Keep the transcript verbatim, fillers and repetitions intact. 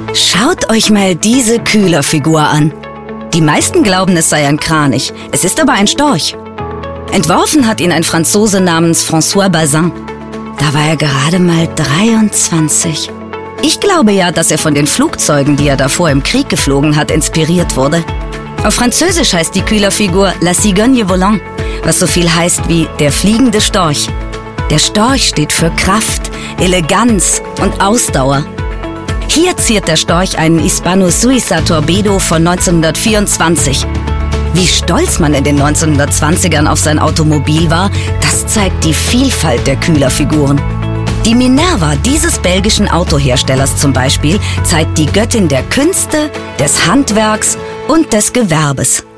Schaut euch mal diese Kühlerfigur an. Die meisten glauben, es sei ein Kranich. Es ist aber ein Storch. Entworfen hat ihn ein Franzose namens François Bazin. Da war er gerade mal dreiundzwanzig. Ich glaube ja, dass er von den Flugzeugen, die er davor im Krieg geflogen hat, inspiriert wurde. Auf Französisch heißt die Kühlerfigur La Cigogne Volante, was so viel heißt wie der fliegende Storch. Der Storch steht für Kraft, Eleganz und Ausdauer. Hier ziert der Storch einen Hispano-Suiza Torpedo von neunzehnhundertvierundzwanzig. Wie stolz man in den neunzehnhundertzwanzigern auf sein Automobil war, das zeigt die Vielfalt der Kühlerfiguren. Die Minerva dieses belgischen Autoherstellers zum Beispiel zeigt die Göttin der Künste, des Handwerks und des Gewerbes.